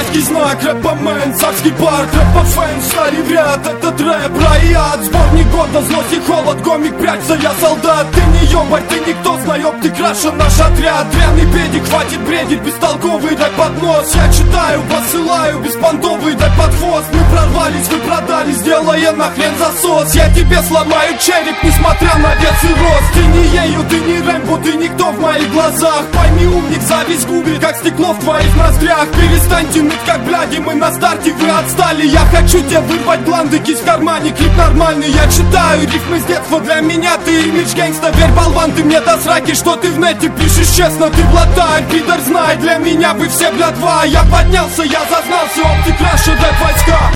Русский знак, рэпомен, царский парк, рэпофэн, стали в ряд, этот рэп, рай и ад. Сборник года, злость и холод, гомик, прячься, я солдат. Ты не ёбарь, ты никто, знаёб, ты краше наш отряд. Дрянный педик, хватит бредить, бестолковый рэп под нос. Я читаю, посылаю, беспонтовый рэп под хвост. Мы прорвались, вы продали, сделая нахрен засос. Я тебе сломаю череп, несмотря на вес и рост. Ты не ею, ты не Рэмбо, ты никто в моих глазах. Пойми, умник, зависть губит, как стекло в твоих ноздрях. Перестаньте ныть, как бляди, мы на старте, вы отстали. Я хочу тебе вырвать гланды, кисть в кармане, клип нормальный. Я читаю рифмы с детства, для меня ты имидж гангста. Верь, болван, ты мне до сраки, что ты в нете пишешь честно. Ты блатарь, пидор, знай, для меня вы все братва. Я поднялся, я зазнался, оптик краше рэп войска.